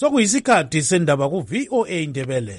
Sokuyisikhathi sendaba ku VOA Indebele.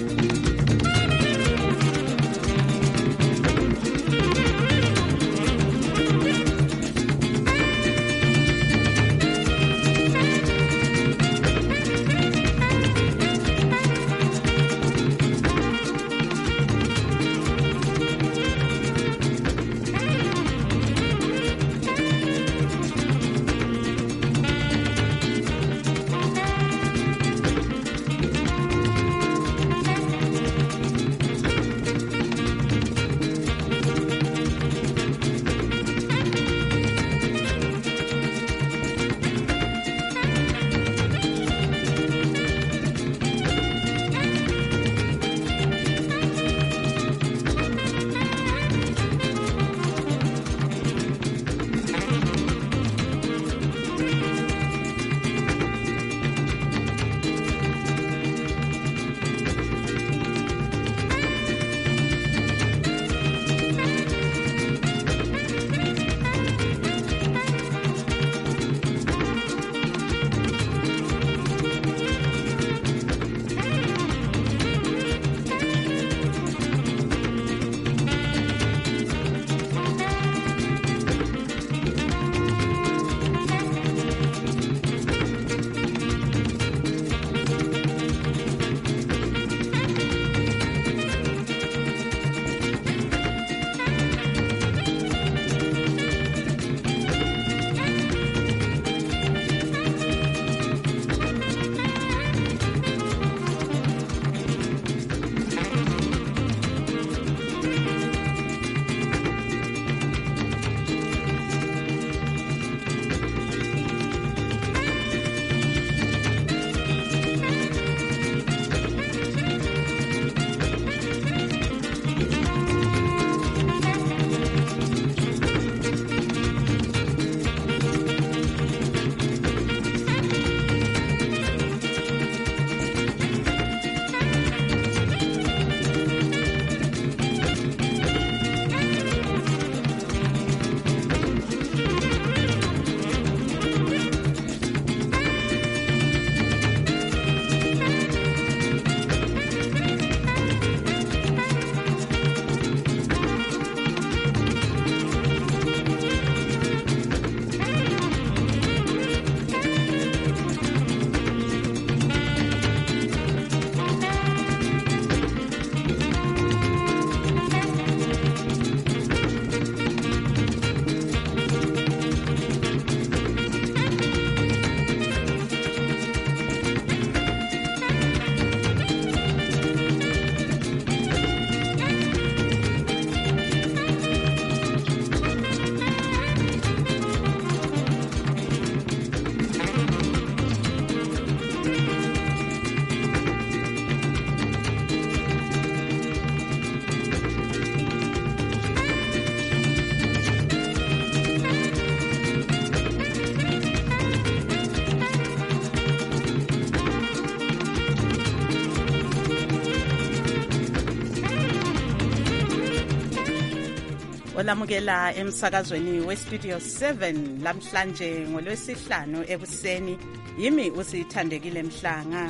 Olamukela emsakazweni weStudio 7 lamhlanje ngolwesihlanu ekuseni. Yimi usithandekile Mhlanga.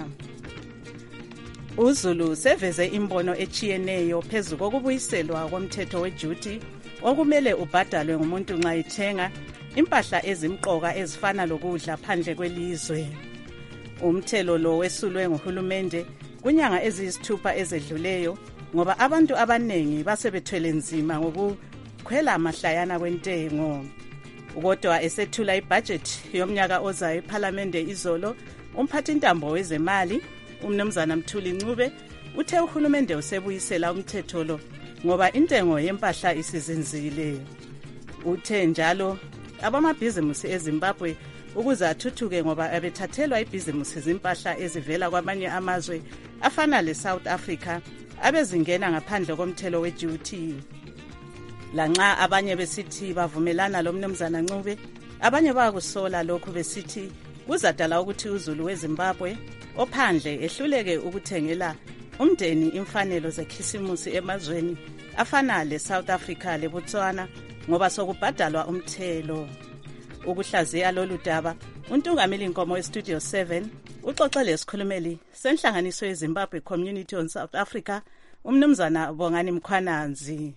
uZulu seveze imbono echiyeneyo phezu kokubuyiselwa komthetho weduty okumele ubhadalwe ngumuntu nxa ethenga impahla ezimqoka ezifana lokudla phandle kwelizwe. Umthelo lo wesulwe nguhulumende kunyanga eziyisithupha ezedluleyo ngoba abantu abanengi basebethwele nzima ngokukhwela amahlayana kwentengo. Kodwa esethula ibudget yomnyaka ozayo eParliamente izolo, umphathintambo wezemali uMnumzana Mthuli Ncube uthe uhulumende usebuyisela umthetho lo ngoba intengo yempahla isizinzile. Uthe njalo abamabhizimusi eZimbabwe ukuze athuthuke ngoba abethathelwa ibhizimusi zimpahla ezivela kwamanye amazwe afana leSouth Africa abezingena ngaphandle komthelo weduty. Lanxa abanye besithi bavumelana lo Mnumzana Ncube, abanye bakusola lokhu besithi kuzadala ukuthi uZulu weZimbabwe ophandle ehluleke ukuthengela umndeni imfanelo zekhisimusi emazweni afana leSouth Africa leBotswana ngoba sokubhadalwa umthelo. Ukuhlaziya lolu daba, uNtungameli Nkomo weStudio 7 Uxoxe lesikhulumeli senhlanganiso yeZimbabwe Community on South Africa, umnumzana Bongani Mkhwananzi.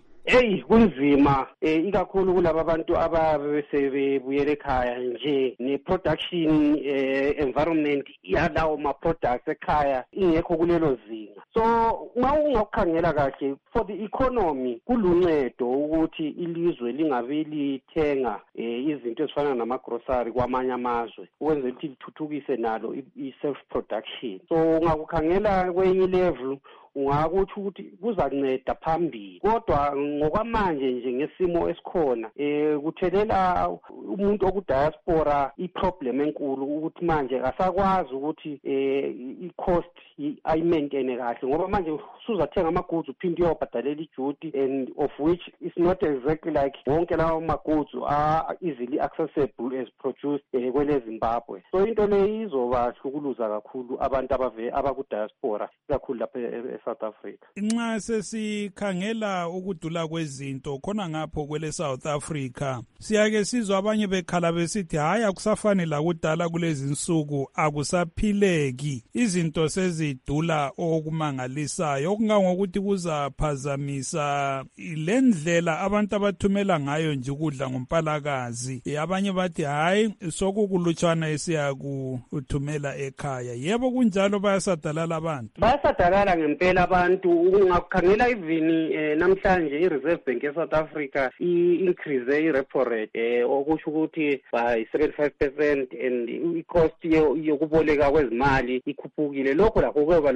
Kunzima ikakhulu kulabo abantu abasebebuyele ekhaya nje ne-production environment yalawo ma-products ekhaya ingekho kulelo zinga. So uma ungakukhangela kahle for the economy kuluncedo ukuthi ilizwe lingabe lithenga izinto ezifana nama-grocery kwamanye amazwe ukwenzela ukuthi lithuthukise nalo i-self production. So ungakukhangela kwenye level ungakuthi ukuthi kuzanceda phambili, kodwa ngokwamanje nje ngesimo esikhona kuthelela umuntu okudiaspora iproblem enkulu ukuthi manje asakwazi ukuthi i-cost ayimaintain kahle, ngoba manje usuzathenga ama-goods uphinde uyobhadalela i-duty, and of which is not exactly like wonke lawo ma-goods are easily accessible as produced kwele Zimbabwe. So into le izobahlukuluza kakhulu abantu abakudiaspora kakhulu lapha South Africa. Nxa sesikhangela ukudula kwezinto khona ngapho kwele South Africa, siyake sizwa abanye bekhala besithi hayi akusafani la kudala kulezi insuku akusaphileki, izinto sezidula okumangalisayo, okungangokuthi kuzaphazamisa lendlela abantu abathumela ngayo nje ukudla ngompalakazi. Abanye bathi hayi sokukulutshwana esiyakuthumela ekhaya. Yebo kunjalo bayasadalala abantu. Bayasadalala ngempela abantu. Ungakukhangela even namhlanje i-Reserve Bank eSouth Africa i-increase i-repo rate okusho ukuthi by 75% and i-cost yokuboleka kwezimali ikhuphukile. Lokho lakho kuba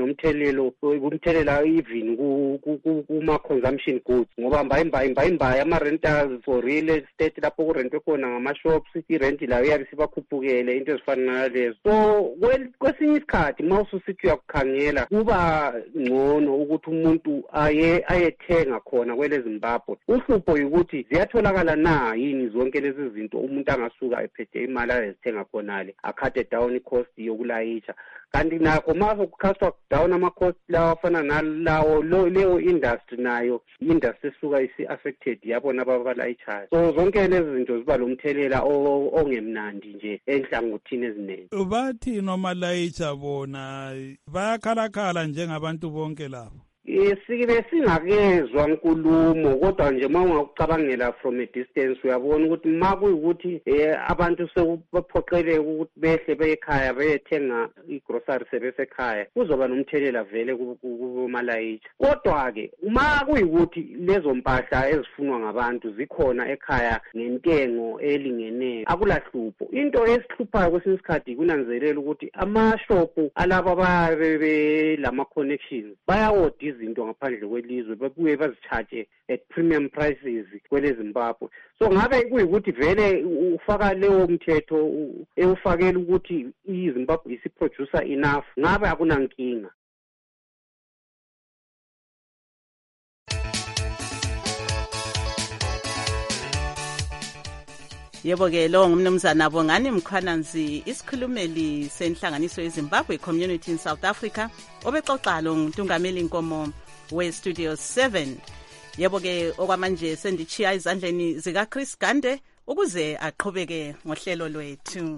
nomthelela even kuma-consumption goods, ngoba mbayimbayi ama-rentals for real estate lapho kurentwe khona ngama-shops, i-rent layo iyabe sibakhuphukele into ezifana nalezo. So kwesinye isikhathi uma ususithi uyakukhangela kuba ngcono ukuthi umuntu ayethenga khona kwele Zimbabwe. Uhlupho ukuthi ziyatholakala na yini zonke lezi zinto umuntu angasuka ephethe imali ayezithenga khonale akhathe down i-cost yokulayisha. Kanti nakho mazo kukhastwa down ama-cost lawo afana nalawo leyo industry nayo industry esuka isi-affected yabona ababalayishayo. So zonke lezi zinto ziba lomthelela ongemnandi nje enhlangothini eziningi. Bathi noma layisha bona bayakhalakhala njengabantu bonke labo. Sibe singakezwa nkulumo, kodwa nje uma ungakucabangela from a distance uyabona ukuthi makuyukuthi abantu sebaphoqeleke ukuthi behle beyekhaya beyethenga i-grocery sebesekhaya kuzoba nomthelela vele kumalayitha. Kodwa-ke uma kuyukuthi lezo mpahla ezifunwa ngabantu zikhona ekhaya ngentengo elingeneyo akulahlupho. Into esihluphayo kwesinye isikhathi kunanzelela ukuthi amashopu alabo ababe lama-connections bayawodisa izinto ngaphandle kwelizwe babuye bazicharge at premium prices kwele Zimbabwe. So ngabe kuyikuthi vele ufaka leyo mthetho ewufakela ukuthi iZimbabwe isiproducer enough, ngabe akunankinga. Yebo-ke lo ngumnumzana Bongani Mkhwananzi, isikhulumeli senhlanganiso yeZimbabwe Community in South Africa, obexoxa lo nguNtungameli Nkomo we-Studio 7. Yebo-ke okwamanje sendichiya izandleni zikaChris Gande ukuze aqhubeke ngohlelo lwethu.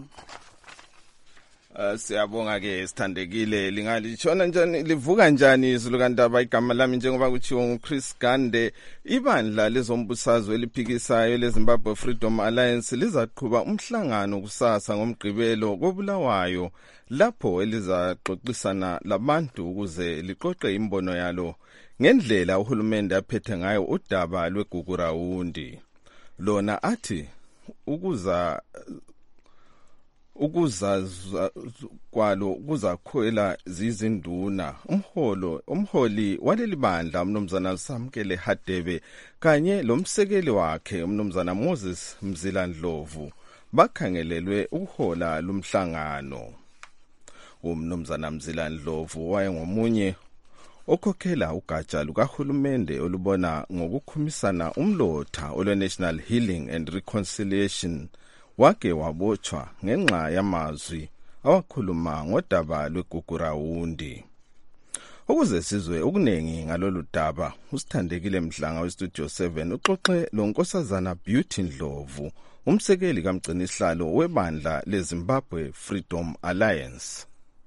Siyabonga ke sithandekile, lingalishona njani livuka njani izulu kaNdaba? Igama lami njengoba kuthiwa nguChris Gande. Ibandla lezombusazwe eliphikisayo leZimbabwe Freedom Alliance lizaqhuba umhlangano kusasa ngoMgqibelo koBulawayo, lapho elizaxoxisana labantu ukuze liqoqe imbono yalo ngendlela uhulumende aphethe ngayo udaba lweGugurawundi. Lona athi kwalo kuzakhwela zizinduna. Umholi waleli bandla umnumzana Samkele Hadebe kanye lomsekeli wakhe umnumzana Moses Mzila Ndlovu bakhangelelwe ukuhola lumhlangano. Umnumzana Mzila Ndlovu wayengomunye okhokhela ugatsha lukahulumende olubona ngokukhumisana umlotha olwe-National Healing and Reconciliation, wake wabotshwa ngenxa yamazwi awakhuluma ngodaba lweGugurawundi. Ukuze sizwe okunengi ngalolu daba, usithandekile Mhlanga weStudio 7 uxoxe lo Nkosazana Beauty Ndlovu, umsekeli kamgcinisihlalo webandla leZimbabwe Freedom Alliance.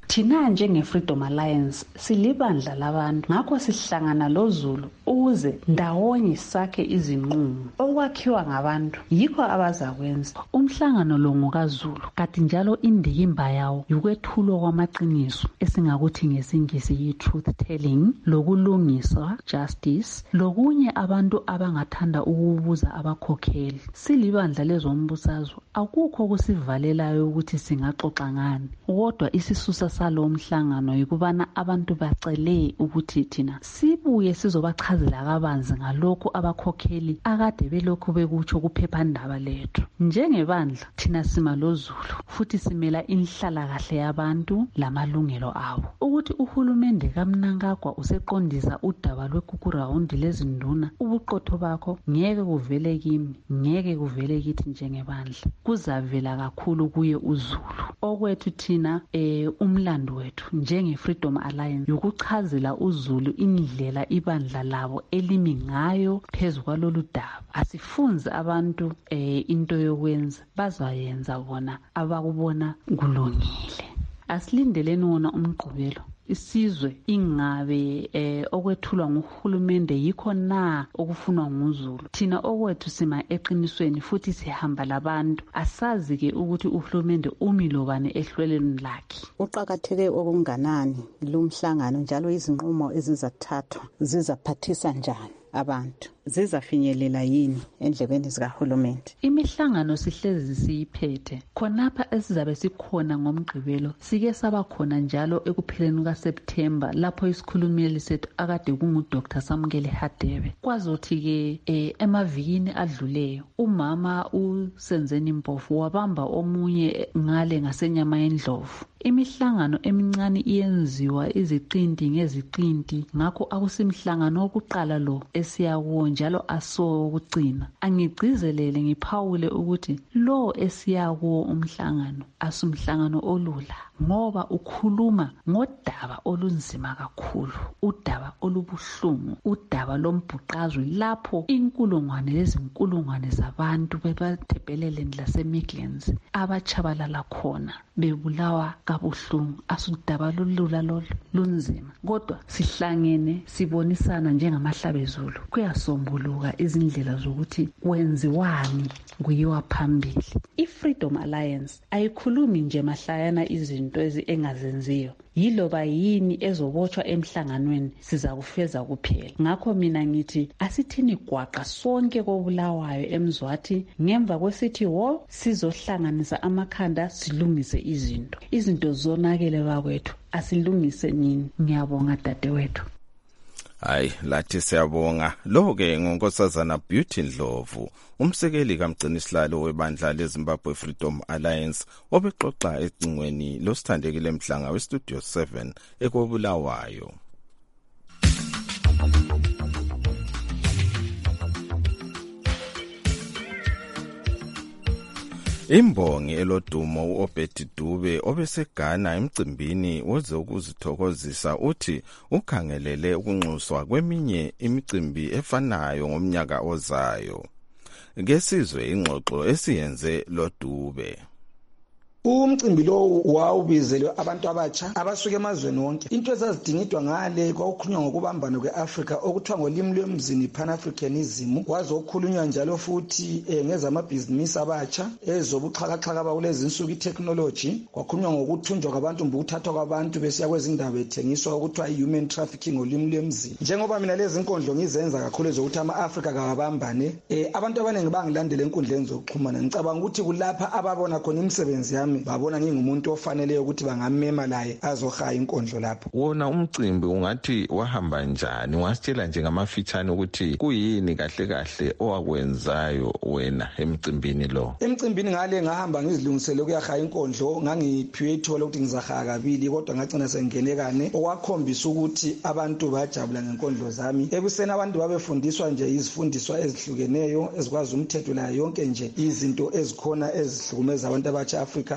Thina njenge-Freedom Alliance silibandla labantu, ngakho sihlangana loZulu ukuze ndawonye sakhe izinqumo okwakhiwa ngabantu yikho abazakwenza. Umhlangano lo ngokaZulu, kanti njalo indikimba yawo yukwethulwa kwamaqiniso esingakuthi ngesingisi yi-truth telling, lokulungiswa justice, lokunye abantu abangathanda ukubuza abakhokheli. Silibandla lezombusazwe, akukho kusivalelayo ukuthi singaxoxa ngani, kodwa isisusa salo mhlangano yikubana abantu bacele ukuthi thina sibuye sizobachazela kabanzi ngalokho abakhokheli akade belokhu bekutsho kuphephandaba lethu. Njengebandla thina sima loZulu futhi simela inhlalakahle yabantu lamalungelo abo. Ukuthi uhulumende kaMnangagwa useqondisa udaba lwekukurawundi lezinduna, ubuqotho bakho ngeke kuvele kimi, ngeke kuvele kithi njengebandla, kuzavela kakhulu kuye uZulu. Okwethu thina umlando wethu njenge-Freedom Alliance yokuchazela uZulu indlela ibandla labo elimi ngayo phezu kwalolu daba. Asifunzi abantu into yokwenza, bazayenza bona abakubona kulungile. Asilindeleni wona umgqibelo. Isizwe ingabe okwethulwa nguhulumende yikho na okufunwa nguZulu. Thina okwethu sima eqinisweni futhi sihamba labantu. Asazi ke ukuthi uhulumende umilobane ehlweleni lakhe. Uqakatheke okunganani lumhlangano njalo izinqumo ezizathathwa zizaphathisa njani abantu, zizafinyelela yini endlebeni zikahulumende? Imihlangano sihlezi siyiphethe khonapha esizabe sikhona ngomgqibelo. Sike saba khona njalo ekupheleni kaSeptember lapho isikhulumeli sethu akade kungu-Dr. Samukele Hadebe. Kwazothi ke emavikini adluleyo umama uSenzeni Mpofu wabamba omunye ngale ngasenyama yendlovu. Imihlangano emincane iyenziwa iziqinti ngeziqinti, ngakho akusimhlangano wokuqala lo esiyakuwo njalo asokugcina. Angigcizelele ngiphawule ukuthi lo esiyakuwo umhlangano asumhlangano olula, ngoba ukhuluma ngodaba olunzima kakhulu, udaba olubuhlungu, udaba lombhuqazwe lapho inkulungwane lezinkulungwane zabantu bebathebheleleni laseMidlands abachabalala khona bebulawa kabuhlungu. Asudaba lulula lolu lunzima, kodwa sihlangene sibonisana njengamahlabezulu kuyasombuluka izindlela zokuthi kwenziwani kuyiwa phambili. I-Freedom Alliance ayikhulumi nje mahlayana izinto engazenziyo, yiloba yini ezobotshwa emhlanganweni siza kufeza kuphela. Ngakho mina ngithi asithini gwaqa sonke kobulawayo eMzwathi, ngemva kwesithi wo sizohlanganisa amakhanda silungise izinto zonakele bakwethu, asilungise nini. Ngiyabonga dadewethu. Hayi, lathi siyabonga. Lo-ke ngonkosazana Beauty Ndlovu, umsekeli kamgcinisihlalo webandla leZimbabwe Freedom Alliance, obexoxa ecingweni losithandekile Mhlanga weStudio 7 ekobulawayo. Imbongi elodumo uObedi Dube obeseGhana emcimbini wezokuzithokozisa uthi ukhangelele ukunxuswa kweminye imicimbi efanayo ngomnyaka ozayo. Ngesizwe ingxoxo esiyenze loDube. Umcimbi lo wawubizelwe abantu abatsha abasuka emazweni wonke. Into ezazidingidwa ngale kwakukhulunywa ngokubambana kweAfrica okuthiwa ngolimi lwemzini Pan-Africanism. Kwazokhulunywa njalo futhi ngezamabhizinisi abatsha, ezobuxhakaxhaka bakulezi insuku itechnology. Kwakhulunywa ngokuthunjwa kwabantu, ukuthathwa kwabantu besiya kwezindawo bethengiswa okuthiwa human trafficking ngolimi lwemzini. Njengoba mina lezi inkondlo ngizenza kakhulu ezokuthi ama-Africa kawabambane, abantu abaningi bangilandela enkundleni zokuxhumana. Ngicabanga ukuthi kulapha ababona khona imisebenzi yami babona ngingumuntu ofanele ukuthi bangamema laye azohaya inkondlo lapho. Wona umcimbi ungathi wahamba njani? Ungasitshela nje ngamafitshane ukuthi kuyini kahle kahle owakwenzayo wena emcimbini lo? Emcimbini ngale ngahamba ngizilungisele ukuyahaya inkondlo, ngangiphiwe ithuba lokuthi ngizahaya kabili kodwa ngagcina sengene kane, okwakhombisa ukuthi abantu bajabula ngenkondlo zami. Ebuseni abantu babefundiswa nje izifundiswa ezihlukeneyo ezikwazi umthetho la yonke nje izinto ezikhona ezihlukumeza abantu abatsha Africa.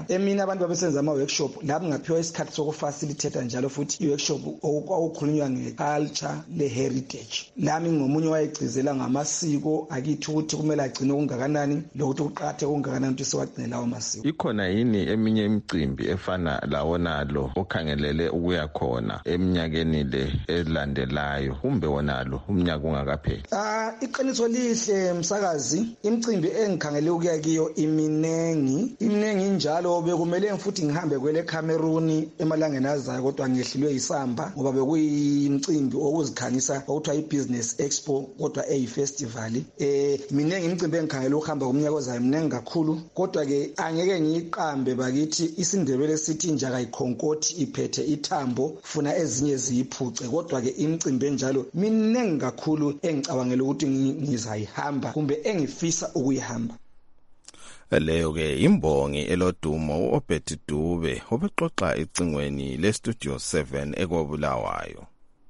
Africa emina abantu babesenza ama-workshop lapho ngaphiwa isikhathi sokufacilitate njalo futhi i-workshop okukhulunywa nge-culture le-heritage. Lami ngomunye wayegcizela ngamasiko akithi ukuthi kumele agcine okungakanani lokuthi kuqathe okungakanani ukuthi siwagcine lawo masiko. Ikhona yini eminye imicimbi efana lawonalo okhangelele ukuya khona eminyakeni le elandelayo kumbe wonalo umnyaka ungakapheli? Iqiniso lihle msakazi, imicimbi engikhangele ukuya kiyo iminengi njalo bekumele futhi ngihambe kwele Cameroon emalangeni azayo kodwa ngehlilwe isamba ngoba bekuyimicimbi okuzikhangisa okuthiwa i-Business Expo kodwa festival. Minengi imicimbi engikhangele ukuhamba kumnyaka ozayo minengi kakhulu kodwa ke angeke ngiyiqambe bakithi isiNdebele sithi inja ayikhonkoti iphethe ithambo funa ezinye ziyiphuce kodwa ke imicimbi enjalo minengi kakhulu engicabangela ukuthi ngizayihamba kumbe engifisa ukuyihamba. Leyo ke imbongi elodumo uObert Dube obexoxa icingweni leStudio 7 ekobulawayo.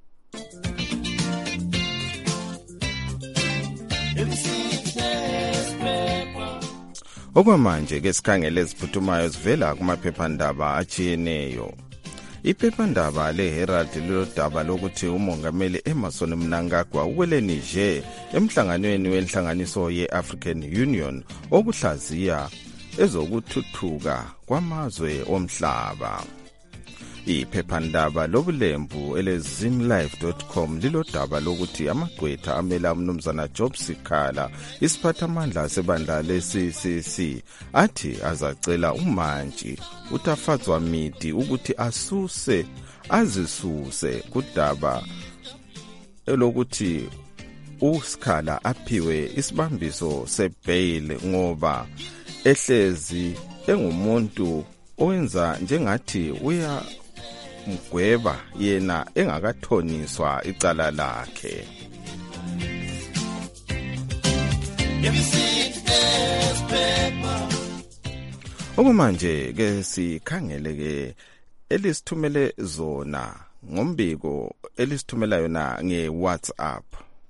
Okwamanje ke sikhangele eziphuthumayo zivela kumaphephandaba atshiyeneyo. Iphephandaba leHerald lilodaba lokuthi umongameli Emmerson Mnangagwa uwele Niger emhlanganweni wenhlanganiso ye-African Union okuhlaziya ezokuthuthuka kwamazwe omhlaba. Iphephandaba lobulembu elezimlife.com lilodaba lokuthi amagqwetha amela umnumzana Job Sikhala isiphathamandla sebandla le-CCC athi azacela umantshi uTafadzwa Midi ukuthi azisuse kudaba elokuthi uSikhala aphiwe isibambiso sebail ngoba ehlezi engumuntu owenza njengathi uya mgweba yena engakathoniswa icala lakhe. Okumanje ke sikhangele ke elisithumele zona ngombiko elisithumela yona ngeWhatsApp.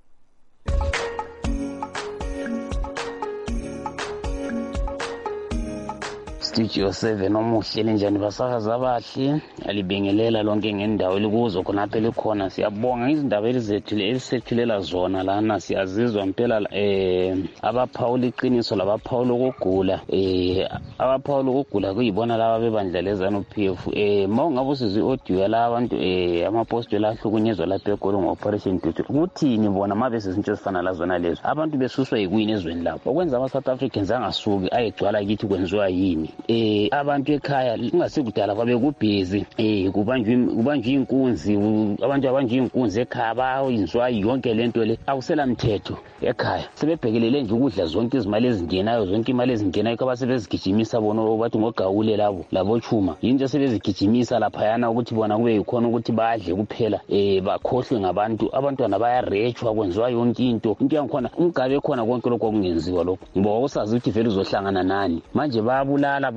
Studio 7 omuhle njani basakazi abahle alibengelela lonke ngendawo elikuzo khonapha elikhona. Siyabonga izindaba elisethulela zona lana, siyazizwa impela abaphawula iqiniso labaphawula ukugula abaphawula ukugula kuyibona laba bebandla lezanu PF. Mawungabe usizwe audio yala abantu amapostoli ahlukunyezwa lapha eGoli ngo-Operation Duty kuthini bona mabe sezinto ezifana lazona lezo abantu besuswa yikuyini ezweni lapho okwenza ama-South Africans angasuki ayegcwala kithi kwenziwa yini. Abantu ekhaya kungasikudala kwabe kubhizi kubanjwe inkunzi abantu abanjwe inkunzi ekhaya bayinzwa yonke lento le awusela mthetho ekhaya sebebhekelele nje ukudla zonke izimali ezingenayo zonke imali ezingenayo kabasebezigijimisa bona bathi ngogawule labo chuma yinto sebezigijimisa laphayana ukuthi bona kube yikhona ukuthi badle kuphela bakhohlwe ngabantu abantwana bayarechwa kwenziwa yonke into yankhona umgabe khona konke lokho kungenziwa lokho ngoba usazi ukuthi vele uzohlangana nani manje babulala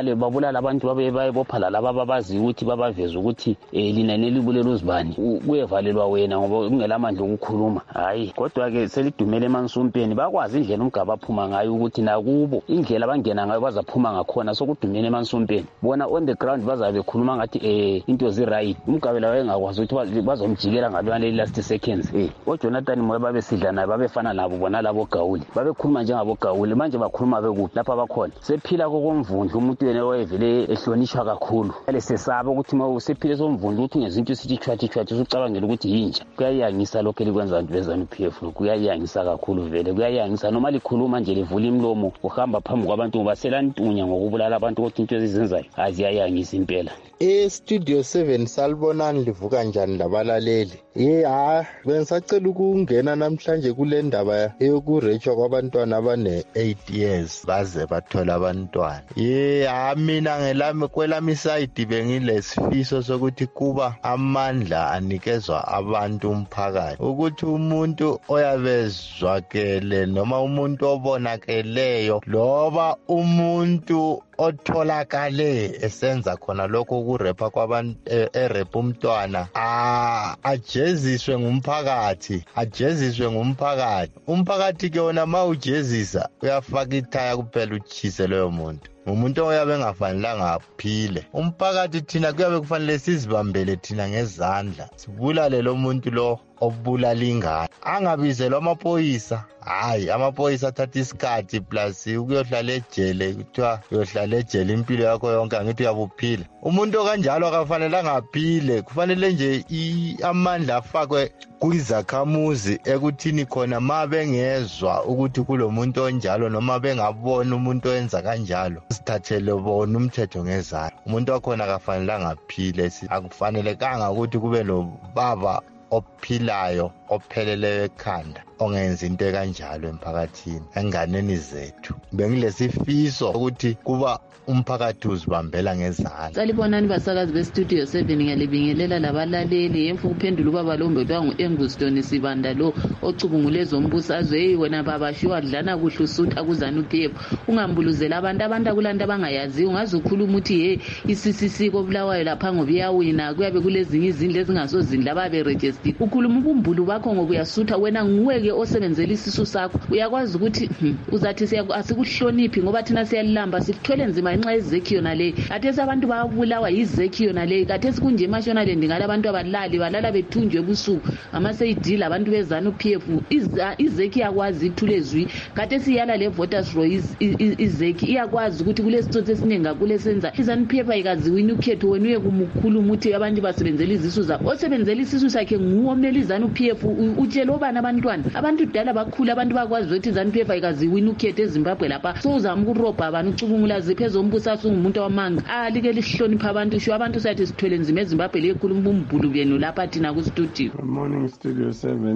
abantu bayebophala laba babazi ukuthi babaveza ukuthi lina nelibulela uzibani kuyevalelwa wena ngoba kungelamandla okukhuluma. Hayi kodwa ke selidumele emansumpeni bakwazi indlela umgaba aphuma ngayo ukuthi nakubo indlela abangena ngayo bazaphuma ngakhona sokudumele emansumpeni bona on the ground bazabe bekhuluma ngathi into zi-right umgabe lawo engakwazi ukuthi bazomjikela ngabana last seconds. oJonathan Moyo babesidla naye babefana nabo bona labo gawuli babekhuluma njengabo gawuli manje bakhuluma bekuphi lapha bakhona sephila kokomvundla umuntu yena wayevele ehlonishwa kakhulu lesesaba ukuthi mawusephile somvundla ukuthi ngezinto sithi chwathi usucabangela ukuthi yinja kuyayangisa lokho elikwenza abantu bezanu PF kuyayangisa kakhulu vele kuyayangisa noma likhuluma nje livula imlomo uhamba phambi kwabantu ngoba selantunya ngokubulala abantu ukuthi into ezizenzayo aziyayangisa impela. Studio 7 salibonani livuka njani labalaleli. Bengisacela ukungena namhlanje kule ndaba yokurechwa kwabantwana abane 8 years baze bathola abantwana. Mina ngelami kwelami side bengilesifiso sokuthi kuba amandla anikezwa abantu umphakathi ukuthi umuntu oyabezwakele noma umuntu obonakeleyo loba umuntu otholakale esenza khona lokho ukurepa kwabantu erepa umntwana ajeziswe ngumphakathi umphakathi ke wona ma ujezisa uyafaka ithaya kuphela uchise loyo muntu umuntu oyabe engafanelanga aphile umphakathi thina kuyabe kufanele sizibambele thina ngezandla sibulale lo muntu lo obulala ingane angabizelwa amaphoyisa hayi amaphoyisa athatha isikhathi plus ukuyohlala ejele kuthiwa uyohlala ejele impilo yakho yonke angithi uyabuphila umuntu okanjalo akafanele angaphile kufanele nje amandla afakwe kuyizakhamuzi ekuthini khona ma bengezwa ukuthi kulomuntu onjalo noma bengabona umuntu oyenza kanjalo sithathele bona umthetho ngezandla umuntu wakhona akafanele angaphile akufanelekanga ukuthi kube nobaba ophilayo opheleleyo ekhanda ongenza into kanjalo emphakathini enganeni zethu bengilesifiso ukuthi kuba umphakathi uzibambela ngezandla salibonani basakazi bestudio 7 ngiyalibingelela labalaleli emfu kuphendula ubaba lombe kuthiwa ngu-Enguston Sibanda lo ocubungule zombusazwe wena baba shiwa dlana kuhle usutha kuzanu-PF ungambuluzela abantu akulanto abangayaziyo ungaze ukhuluma uthi i-CCC kobulawayo lapha ngoba iyawina kuyabe kulezinye izindlu ezingasozindlu ababerejesti ukhuluma ubumbulu bakho ngoba uyasutha wena nguweke osebenzela isisu sakho uyakwazi ukuthi uzathi asikuhloniphi ngoba thina siyalilamba sikuthwele nzima ngenxa yezekhi yona le kathesi abantu babulawa yizekhi yona le kathesi kunje eMashonaland ngale abantu balala bethunjwe ebusuku amaseyidila abantu bezanu-PF izekhi iyakwazi ithule ezwi kathesi yala le voters roll izekhi iyakwazi ukuthi kulesitsotsi esiningi kakhulu esenza izanu-PF ayikaziwini ukhetho wena uye kumukhuluma uthi abantu basebenzela izisu zabo osebenzela isisu sakhe nguwomela izanu-PF utshela obani abantwana abantu dala bakhulu abantu bakwazi ukuthi izanu-PF ayikaziwini ukhetho eZimbabwe lapha so uzama ukurobha abantu ucubungula ziphezo umbusasa ungumuntu wamanga like lihlonipha abantu sho abantu sathi sithwele nzima eZimbabwe lekhuluma umbulu benu lapha thina ku-studio. Good morning studio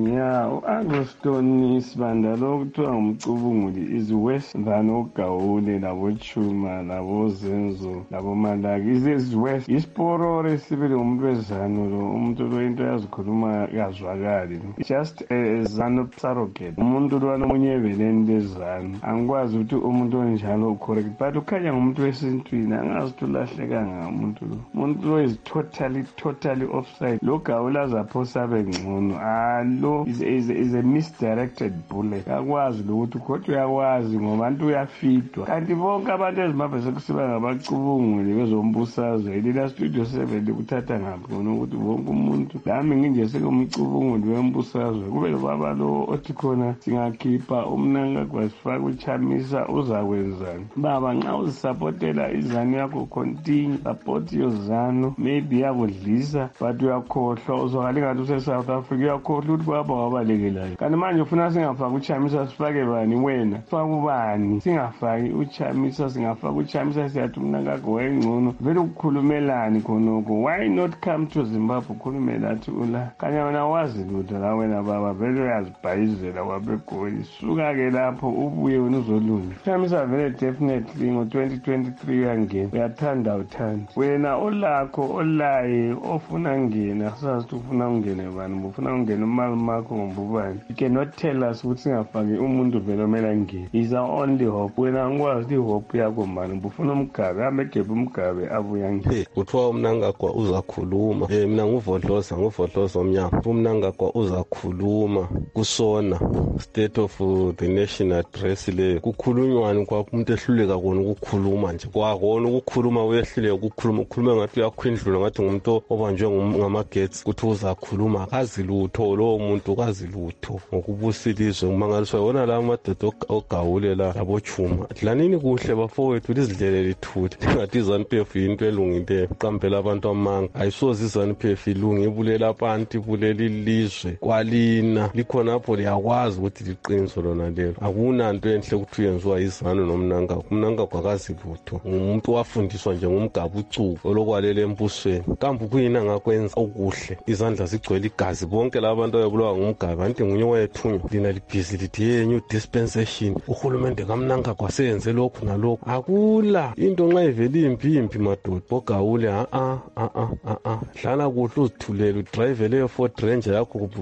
7 u-Enguston Sibanda lo kuthiwa ngumcubunguli is worse than uGawule laboChuma laboZenzo laboMalaki is worse isiporore sibili ngumuntu wezanu lo umuntu lo into yazikhuluma yazwakali just a ZANU surrogate umuntu lo nomunye ebeleni lezanu angikwazi ukuthi umuntu onjalo correct but ukhanya ngumuntu wesintwini angazi ukuthi ulahlekanga umuntu lo is totally offside lo Gawula zaphosa bengcono lo is a misdirected bullet akwazi ukuthi kodwa uyakwazi ngoba abantu uyafidwa kanti bonke abantu eZimbabwe sekusiba ngabacubunguli bezombusazwe lila studio 7 kuthatha ngaphi ngoba ukuthi bonke umuntu lami nginje sekumcubunguli wembusazwe kube baba lo othi khona singakhipha umnanga kwasifaka uChamisa uzakwenzani baba nxa uzisupportela izanu yakho continue support yozanu maybe yakudlisa but uyakhohlwa uzwakala ngathi useSouth Africa uyakhohlwa ukuthi baba wabalekelayo kanti manje ufuna singafaki uChamisa sifake bani wena sifake ubani singafaki uChamisa singafaka uChamisa siyathi umnanga wakho wayengcono vele ukukhulumelani khonoko why not come to Zimbabwe ukhulumela athi ula kanya wena wazi lutho la wena baba vele uyazibhayizela wabegoli suka-ke lapho ubuye wena uzolunga uChamisa vele definitely ngo-2023 uyangena uyathanda uthanda wena olakho olaye ofuna ngena sazi ukuthi ufuna ungene bani ufuna ungena umali makho ngombubani you cannot tell us ukuthi singafaki umuntu vele omele ngene is our only hope wena angikwazi ihope yakho mani ufuna umgabe hambe egebhe umgabe abuya ngene kuthiwa umnangagwa uzakhuluma mina nguvodloza omnyama umnangagwa uzakhuluma kusona state of the nation address le kukhulunywani kwakumuntu ehluleka kona ukukhuluma nje kwakona ukukhuluma uyehluleka ukukhuluma ngathi uyakhwindlula ngathi ngumuntu obanjwe ngamagetsi kuthi uzakhuluma akazi lutho lowo muntu kazi lutho ngokubusilizwe ngumangaliswa wona la madoda oGawule la laboChuma dlanini kuhle bafowethu lizidlele lithule ngathi izanu-PF yinto elungileyo uqambela abantu amanga ayisoze izanu-PF ilunge ibulela abantu ibulela ilizwe kwalina likhonapho liyakwazi ukuthi liqiniso lona lelo akunanto enhle ukuthi uyenziwa izanu nomnangagwa umnangagwa akazi lutho ngumuntu wafundiswa nje ngumgaba ucuku olokwalela embusweni kambe kuyini angakwenza okuhle izandla zigcwele igazi bonke laba bantu ababulawa ngumgaba anti ngunye wayethunywa lina libhizi lithi new dispensation uhulumende kamnangagwa seyenze lokhu nalokhu akula into nxa ivele imbi madoda boGawule dlala kuhle uzithulele udrive leyo Ford Ranger yakho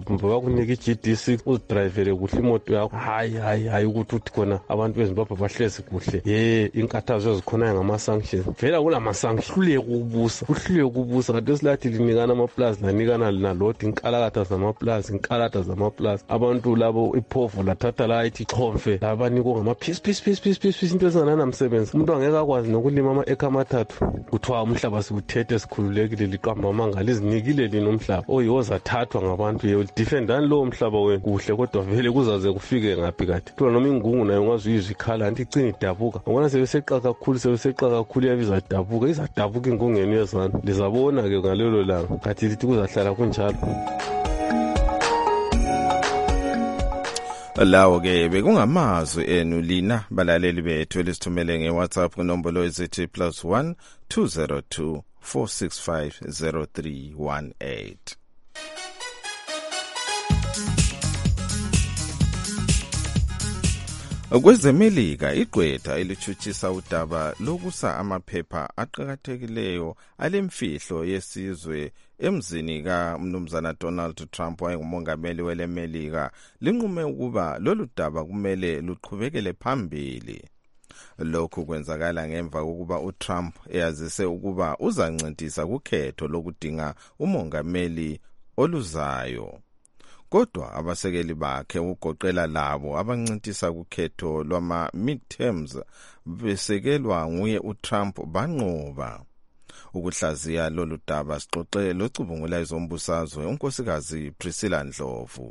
kumbe bakunika iGD6 uzidrivele kuhle imoto yakho hayi ukuthi uthi khona abantu beZimbabwe bahlezi kuhle inkathazo ezikhona ngama-sanctions vela kulama-sanctions uhluleke ukubusa kanti esilathi linikana amaplazi lanikana linalodwa inkalakatha zamaplazi abantu labo iphofu lathatha la ithi chomfe labanikwa ngamaphisi into ezingananamsebenzi umuntu angeke akwazi nokulima ama-eka amathathu kuthiwa umhlaba siwuthethe sikhululekile liqamba amangala izinikile lina umhlaba oyiwo zathathwa ngabantu yewudifendani lowo mhlaba wenu kuhle kodwa vele kuzaze kufike ngaphi kade kuthiwa noma ingungu nayo ungaze uyizwe ikhala anti icina idabuka ngibona sebeseqa kakhulu yabiza izadabuka ingungeni yezana lizabona-ke ngalelo langa kathi lithi kuzahlala kunjalo. Lawo-ke bekungamazwi enu lina balaleli bethu elisithumele nge-WhatsApp kunombolo ezithi +1 202 465 0318. Kwezemelika igqwetha elithutshisa udaba lokusa amaphepha aqhakathekileyo alemfihlo yesizwe emzini kaMnumzana Donald Trump wayengumongameli welemelika linqume ukuba lolu daba kumele luqhubekele phambili. Lokhu kwenzakala ngemva kokuba uTrump eyazise ukuba uzancintisa kukhetho lokudinga umongameli oluzayo. Kodwa abasekeli bakhe ugoqela labo abancintisa kukhetho lwama midterms besekelwa nguye uTrump banqoba. Ukuhlaziya lolu daba sixoxe locubungula izombusazwe unkosikazi Priscilla Ndlovu.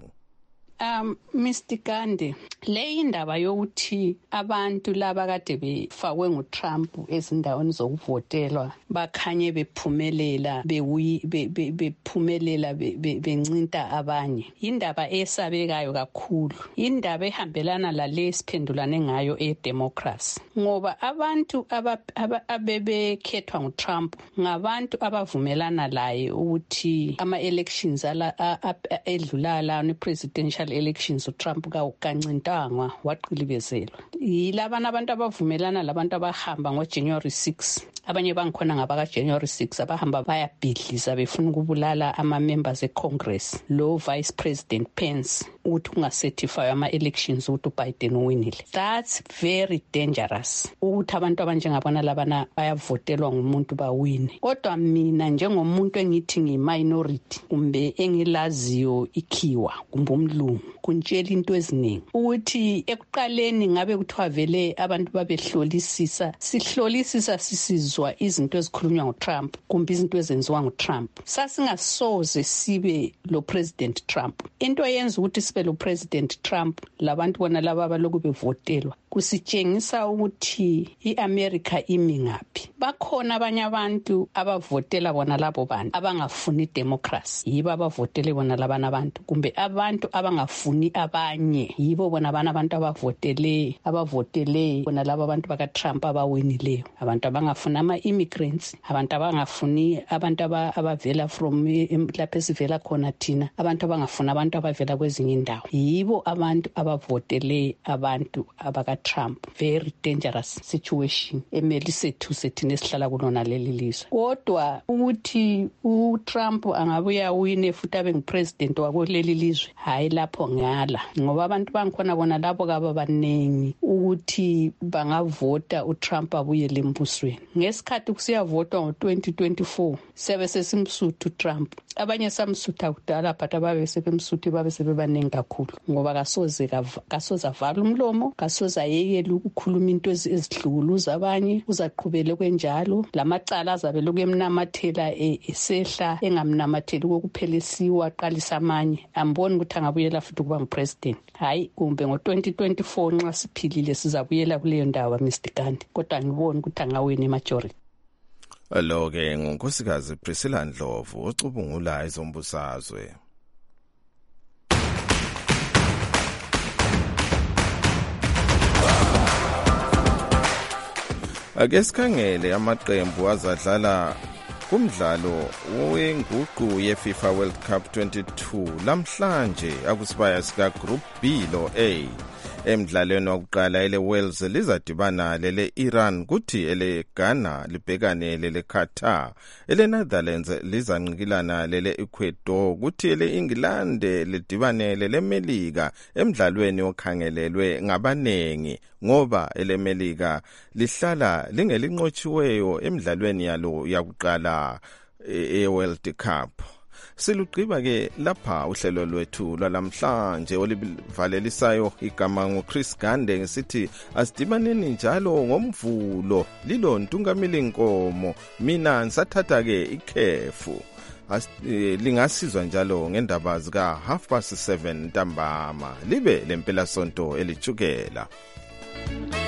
Mr. Gandhi, le indaba yokuthi abantu laba kade befakwe nguTrump ezindaweni zokuvotelwa bakhanye bephumelela bephumelela bencinta abanye indaba esabekayo kakhulu, indaba ehambelana lale siphendulane ngayo edemocracy ngoba abantu abebekhethwa nguTrump ngabantu abavumelana laye ukuthi ama-elections edlulala ne-presidential elections uTrump kancintanga waqilibezelwa yilabana abantu abavumelana labantu abahamba ngoJanuary 6 abanye bangikhona ngabaka January 6 abahamba bayabhidliza befuna ukubulala ama-members eCongress lo Vice President Pence ukuthi ungacertify ama-elections ukuthi uBiden uwinile. That's very dangerous ukuthi abantu abanjengabona labana bayavotelwa ngumuntu bawine. Kodwa mina njengomuntu engithi ngi-minority kumbe engilaziyo ikhiwa kumbe umlungu kuntshela into eziningi ukuthi ekuqaleni ngabe kuthiwa vele abantu babehlolisisa sisizwa izinto ezikhulunywa nguTrump kumbe izinto ezenziwa nguTrump sasingasoze sibe lo President Trump. Into yenza ukuthi sibe lo President Trump labantu bona laba abaloku bevotelwa kusitshengisa ukuthi iAmerica imi ngaphi. Bakhona abanye abantu abavotela bona labo bantu abangafuni democracy yibo abavotele bona labana abantu kumbe abantu abangafuni abanye yibo bona abantu abavotele bona laba abantu baka Trump abawinileyo, abantu abangafuni ama-immigrants, abantu abangafuni abantu abavela from lapho esivela khona thina, abantu abangafuni abantu abavela kwezinye indawo yibo abantu abavotele abantu abaka Trump. Very dangerous situation emeli sethu thina esihlala kulona leli lizwe. Kodwa ukuthi uTrump angabuya wine futhi abe ngupresident wakuleli lizwe hayi lapho ngala ngoba abantu bangikhona bona labo kaba banengi ukuthi bangavota uTrump abuyele embusweni. Ngesikhathi kusiyavotwa ngo-2024 sebe sesimsuthu uTrump, abanye samsutha kudala but ababe sebemsuthi babe sebebanengi kakhulu ngoba kasoze avala umlomo, kasoze ayekele ukukhuluma into ezihlukuluza abanye, uzaqhubele kwenjalo lamacala azabe lokhu emnamathela esehla engamnamatheli kokuphelisiwa aqalisa amanye. Amboni ukuthi angabuyela futhi kuba ngupresident hayi kumbe ngo-2024 nxa siphilile sizabuyela kuleyo ndawo Mr. Gandhi, kodwa ngiboni ukuthi angawina imajority. Lo-ke ngunkosikazi Priscilla Ndlovu ocubungula izombusazwe. Ake sikhangele amaqembu azadlala kumdlalo wenguqu yeFIFA World Cup 22 lamhlanje akusibaya sika Group B lo A. Emidlalweni wokuqala ele Wales lizadibana lele Iran kuthi ele Ghana libhekane lele Qatar. Ele Netherlands lizanqikilana lele Ecuador kuthi ele England lidibane lele Melika emidlalweni okhangelelwe ngabanengi ngoba ele Melika lihlala lingelinqotshiweyo emidlalweni yalo yakuqala e-World Cup. Silugqiba ke lapha uhlelo lwethu lwalamhlanje olivalelisayo igama nguChris Gande ngisithi asidibaneni njalo ngomvulo lilo Ntungamili Nkomo mina ngisathatha ke ikhefu lingasizwa njalo ngendaba zika 7:30 ntambama libe lempela sonto elijukela.